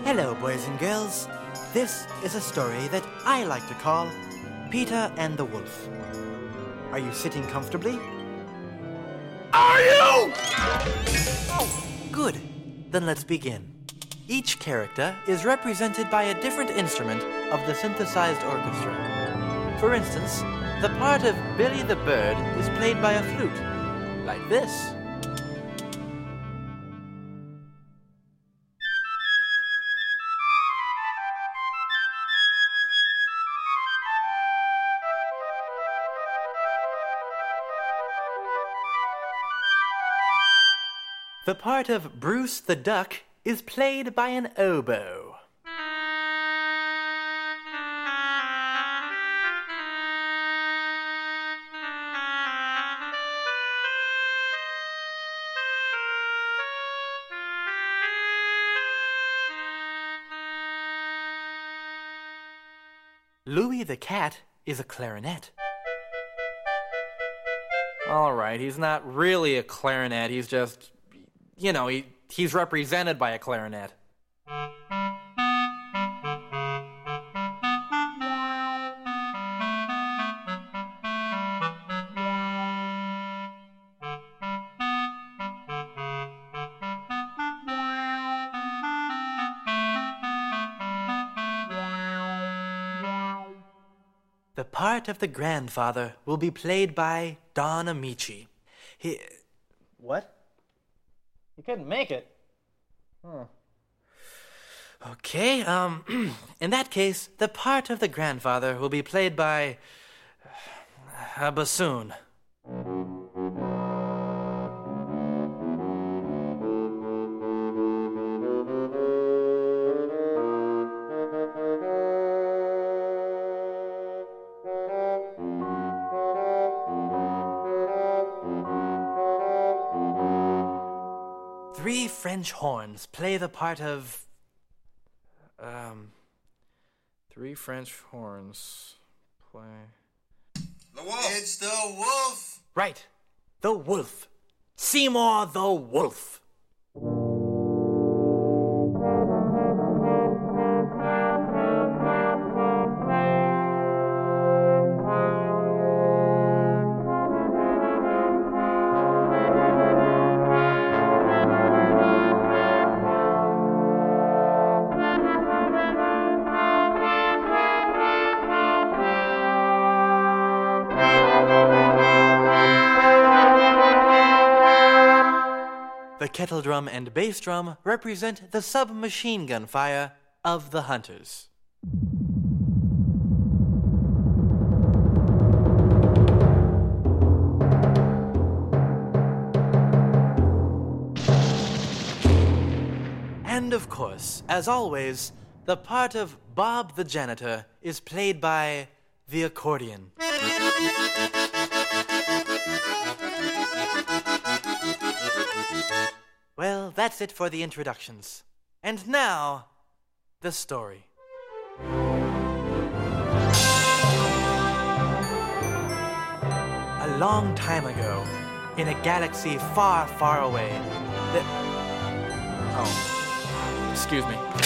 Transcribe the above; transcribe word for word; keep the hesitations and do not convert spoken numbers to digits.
Hello, boys and girls. This is a story that I like to call Peter and the Wolf. Are you sitting comfortably? Are you? Oh, good. Then let's begin. Each character is represented by a different instrument of the synthesized orchestra. For instance, the part of Billy the Bird is played by a flute, like this. The part of Bruce the Duck is played by an oboe. Louie the Cat is a clarinet. All right, he's not really a clarinet, he's just... You know, he, he's represented by a clarinet. The part of the grandfather will be played by Don Amici. He... What? You couldn't make it. Huh. Okay, um, in that case, the part of the grandfather will be played by a bassoon. Three French horns play the part of... Um... Three French horns play... The wolf! It's the wolf! Right. The wolf. Seymour the Wolf. The kettle drum and bass drum represent the submachine gun fire of the hunters. And of course, as always, the part of Bob the janitor is played by the accordion. Well, that's it for the introductions. And now, the story. A long time ago, in a galaxy far, far away, the... Oh, excuse me.